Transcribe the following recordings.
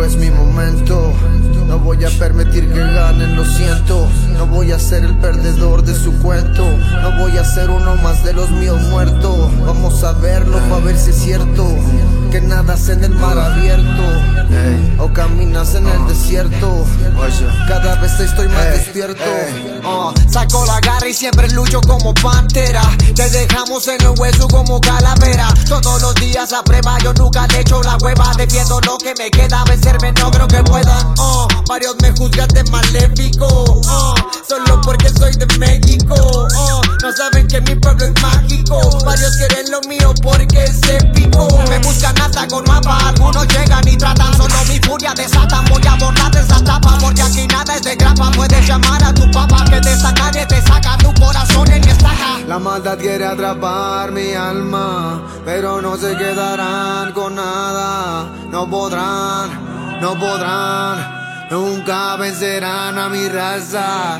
pero es mi momento. No voy a permitir que ganen, lo siento. No voy a ser el perdedor de su cuento. No voy a ser uno más de los míos muertos. Vamos a verlo para ver si es cierto que nadas en el mar abierto o caminas en el desierto. Cada vez estoy más despierto. Saco la garra y siempre lucho como pantera. Te dejamos en el hueso como calavera. Todos los días a prueba, yo nunca le echo la hueva. Defiendo lo que me queda, vencerme no creo que puedan. Varios me juzgan de maléfico, solo porque soy de México. No saben que mi pueblo es mágico. Varios quieren lo mío porque es épico. Me buscan hasta con mapa, algunos llegan y tratan. Solo mi furia desatan, voy a borrar esa tapa. Porque aquí nada es de grapa. Puedes llamar a tu papá que te saca y te saca tu corazón en mi estaca. La maldad quiere atrapar mi alma, pero no se quedarán con nada. No podrán, no podrán. Nunca vencerán a mi raza.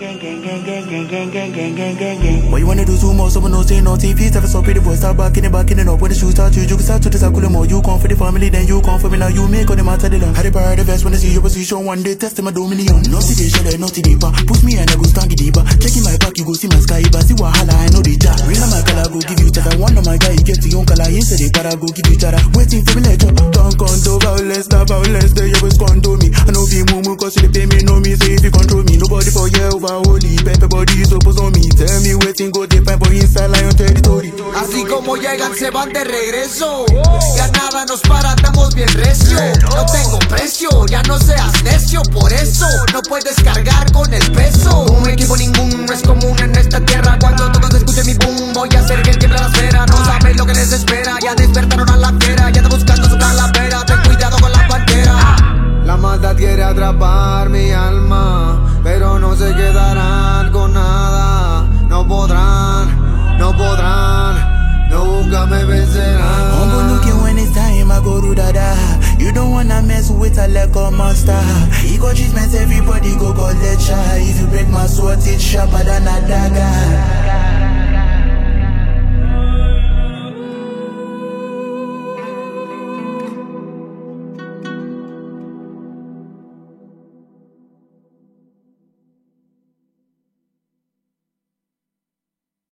What you wanna do too much, someone don't say no TV. Never so pretty boy, start backing it up. When the shoes start you can start to the circle more. You come for the family, then you come for me. Now you make all the matter the long. Had it by the best when I see your position. One day test my dominion. No see the shadow, no see deeper. Push me and I go stand deeper. Checking my back, you go see my sky. But see wahala, I know the jar. Real my color, go give you chat. I wonder my guy, you get to your color. Yesterday, but I go give you chat. Waiting for me later. Don't control violence, not violence. They always control me. I know the mumu cause you pay me, know me. Say if you control me, nobody for you over holy. Pepe body is opposed on me. Tell me waiting, go deep and boy inside lion territory. Así como llegan se van de regreso. Ya nada nos para, estamos bien recio. No tengo precio, ya no seas necio. Por eso no puedes cargar con el peso. Un equipo ninguno es común en esta tierra. Cuando todos escuchen mi boom, voy a hacer que tiemble la esfera. No sabes lo que les espera, ya despertaron a la fiera. Ya está buscando su calavera, ten cuidado con la pantera. La maldad quiere atrapar mi alma, pero no se quedarán con nada. No podrán, no podrán, nunca me vencerán. Humble looking when it's time, I go to dada. You don't wanna mess with a lekker monster. Ego treatment, everybody go collect shot. If you break my sword, it's sharper than a dagger.